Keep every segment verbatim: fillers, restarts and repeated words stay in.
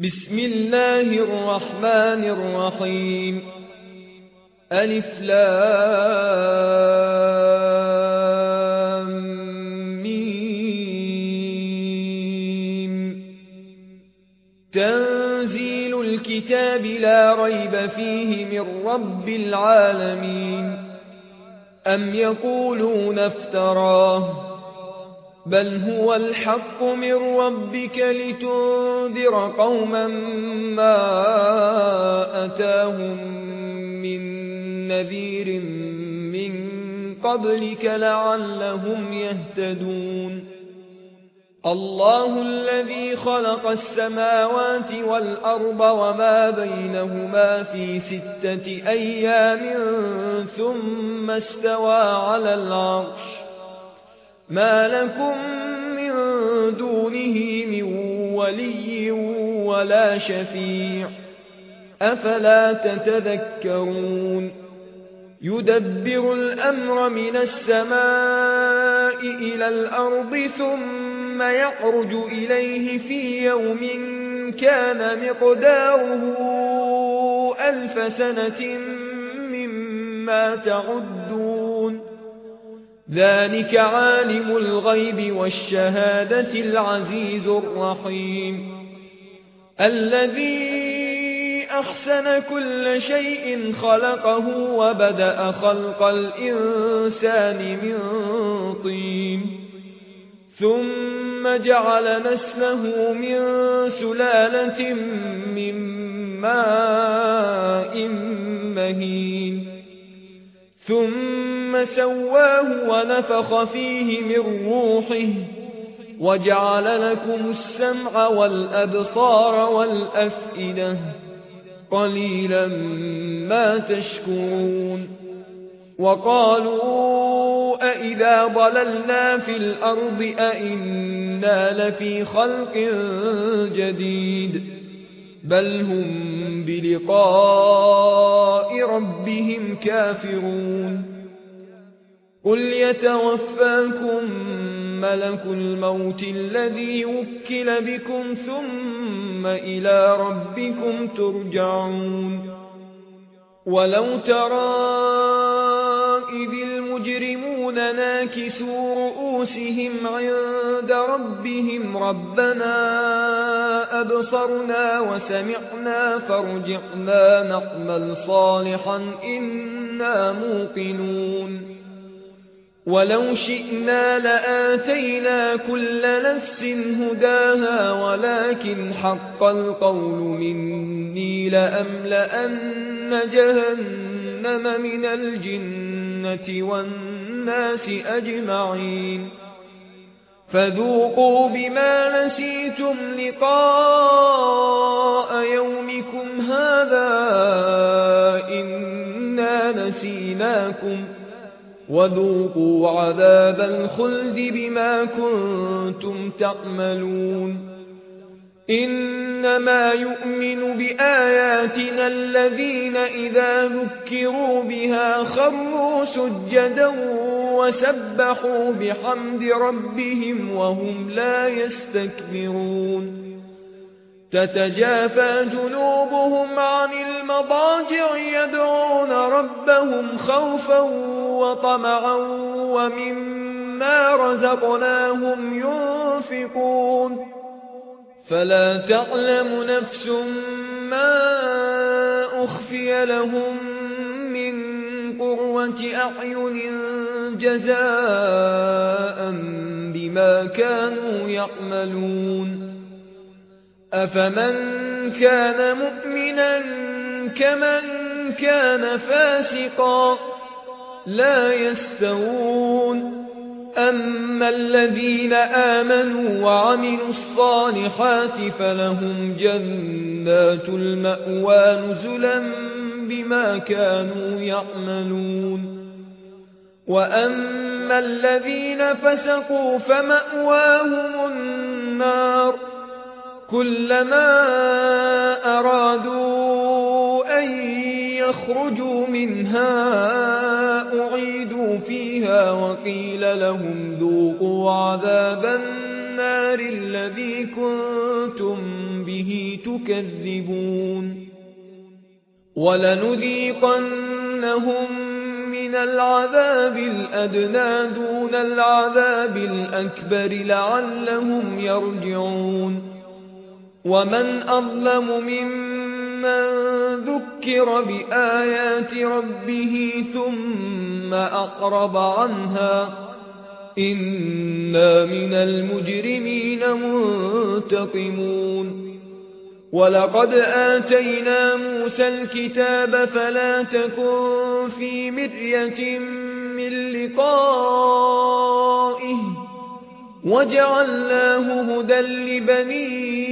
بسم الله الرحمن الرحيم. ألف لام ميم. تنزيل الكتاب لا ريب فيه من رب العالمين. أم يقولون افتراه بل هو الحق من ربك لتنذر قوما ما أتاهم من نذير من قبلك لعلهم يهتدون. الله الذي خلق السماوات والأرض وما بينهما في ستة أيام ثم استوى على العرش ما لكم من دونه من ولي ولا شفيع أفلا تتذكرون. يدبر الأمر من السماء إلى الأرض ثم يعرج إليه في يوم كان مقداره ألف سنة مما تعدون. ذلك عالم الغيب والشهادة العزيز الرحيم الذي أحسن كل شيء خلقه وبدأ خلق الإنسان من طين ثم جعل نسله من سلالة من ماء مهين ثم سواه ونفخ فيه من روحه وجعل لكم السمع والأبصار والأفئدة قليلا ما تشكرون. وقالوا أئذا ضللنا في الأرض أئنا لفي خلق جديد بل هم بلقاء ربهم كافرون. قل يتوفاكم ملك الموت الذي وكل بكم ثم إلى ربكم ترجعون. ولو ترى إذ المجرمون ناكسوا رؤوسهم عند ربهم ربنا أبصرنا وسمعنا فارجعنا نعمل صالحا إنا موقنون. ولو شئنا لآتينا كل نفس هداها ولكن حق القول مني لأملأن جهنم من الجنة والناس أجمعين. فذوقوا بما نسيتم لقاء يومكم هذا إنا نسيناكم وذوقوا عذاب الخلد بما كنتم تعملون. إنما يؤمن بآياتنا الذين إذا ذكروا بها خروا سجدا وسبحوا بحمد ربهم وهم لا يستكبرون. تتجافى جنوبهم عن المضاجع يدعون ربهم خوفا وطمعا ومما رزقناهم ينفقون. فلا تعلم نفس ما أخفي لهم من قرة أعين جزاء بما كانوا يعملون. أفمن كان مؤمنا كمن كان فاسقا لا يستوون. أما الذين آمنوا وعملوا الصالحات فلهم جنات المأوى نزلا بما كانوا يعملون. وأما الذين فسقوا فمأواهم النار كلما أرادوا أن يخرجوا منها أعيدوا فيها وقيل لهم ذوقوا عذاب النار الذي كنتم به تكذبون ولنذيقنهم من العذاب الأدنى دون العذاب الأكبر لعلهم يرجعون ومن أظلم ممن ذكر بآيات ربه ثم أقرب عنها إنا من المجرمين منتقمون ولقد آتينا موسى الكتاب فلا تكن في مرية من لقائه وجعلناه هدى لبني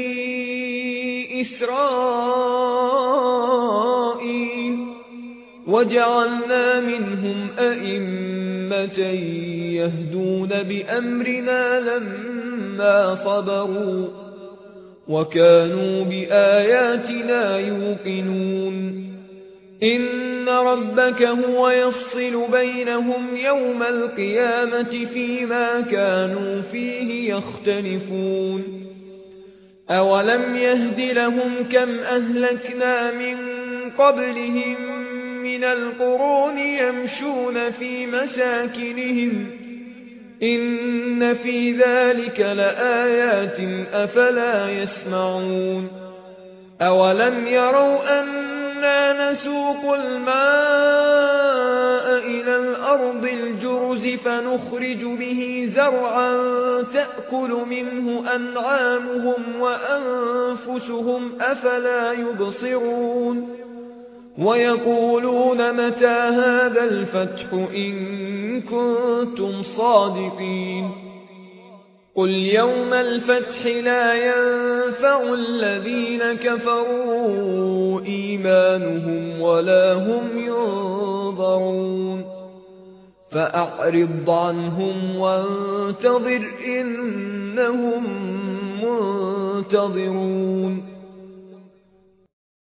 إسرائيل وجعلنا منهم أئمة يهدون بأمرنا لما صبروا وكانوا بآياتنا يوقنون إن ربك هو يفصل بينهم يوم القيامة فيما كانوا فيه يختلفون أولم يهد لهم كم أهلكنا من قبلهم من القرون يمشون في مساكنهم إن في ذلك لآيات أفلا يسمعون أولم يروا أنا نسوق الماء إلى الأرض الجرز فنخرج به زرعا تأكل منه أنعامهم وأنفسهم أفلا يبصرون ويقولون متى هذا الفتح إن كنتم صادقين قل يوم الفتح لا ينفع الذين كفروا إيمانهم ولا هم ينظرون فأعرض عنهم وانتظر إنهم منتظرون